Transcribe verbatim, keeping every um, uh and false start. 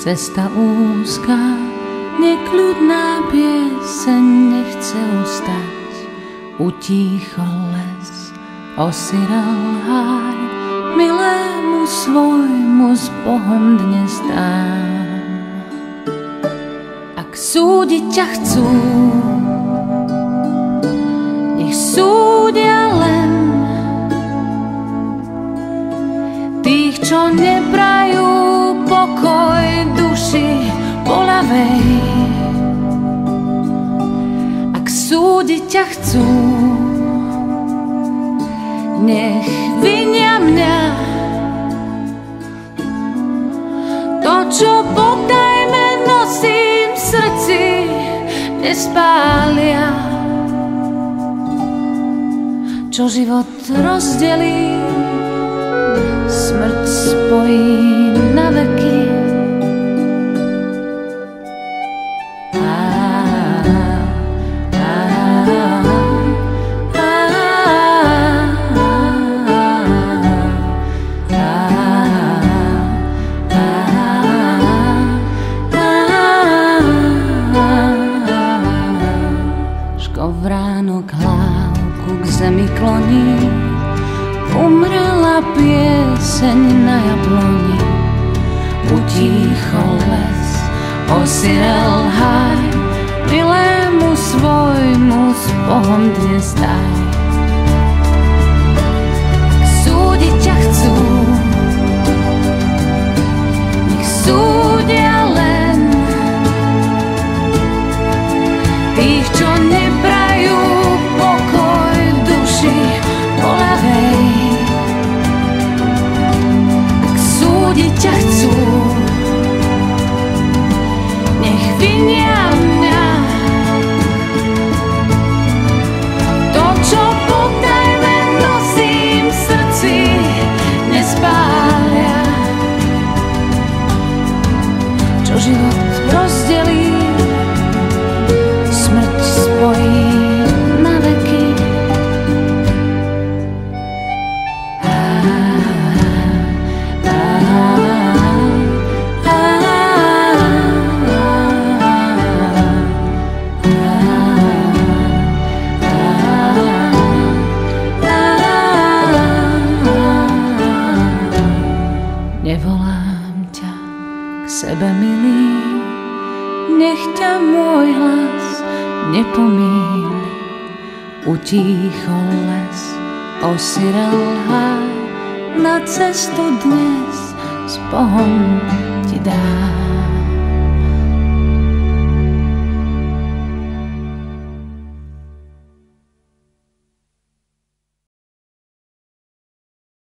Cesta úzka, nekľudná pieseň nechce ustať. Utíchol les, osirel háj, milému svojmu s Bohom dnes dám. Ak súdiť ťa chcú, nech súdia len tých, čo neprajú pokoj duši bolavej. Ak súdiť ťa chcú, nech vinia mňa. To, čo potajme nosím v srdci, nespália. Čo život rozdelí, smrť spojí na veky. Vránok hlávku k zemi kloní, umrela pieseň na jabloni. Utíchol les, osirel háj, milému svojmu s Bohom dnes daj. Súdiť ťa chcú, nech súdia len tých, čo neprajú pokoj v duši bolavej. Ak súdiť ťa chcú, nech vinia mňa. To, čo potajme nosím v srdci, nespália. Čo život rozdelí, smrť spojí na veky. Nevolám ťa k sebe, milý, nech ťa môj hlas nepomíli. Utíchol les, osirel háj, na cestu dnes s Bohom ti dám.